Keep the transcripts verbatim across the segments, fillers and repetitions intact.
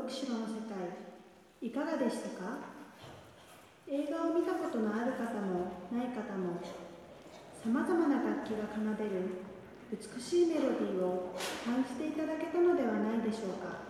城の世界、いかがでしたか？映画を見たことのある方もない方も、さまざまな楽器が奏でる美しいメロディーを感じていただけたのではないでしょうか。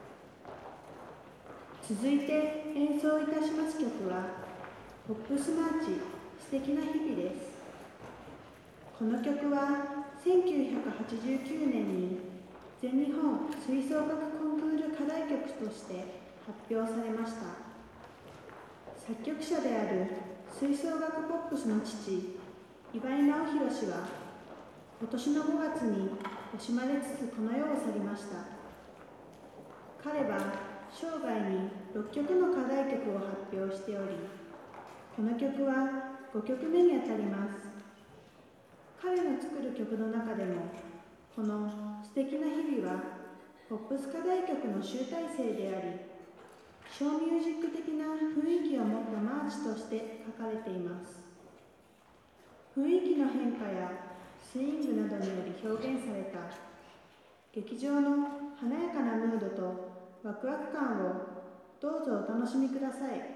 続いて演奏いたします曲は、ポップスマーチ素敵な日々です。この曲はせんきゅうひゃくはちじゅうきゅうねんに全日本吹奏楽コンクール課題曲として発表されました。作曲者である吹奏楽ポップスの父、岩井直弘氏は、今年のごがつに惜しまれつつこの世を去りました。彼は生涯にろっきょくの課題曲を発表しており、この曲はごきょくめにあたります。彼の作る曲の中でも、この素敵な日々はポップス課題曲の集大成であり、ショーミュージック的な雰囲気を持ったマーチとして書かれています。雰囲気の変化やスイングなどにより表現された劇場の華やかなムードとワクワク感をどうぞお楽しみください。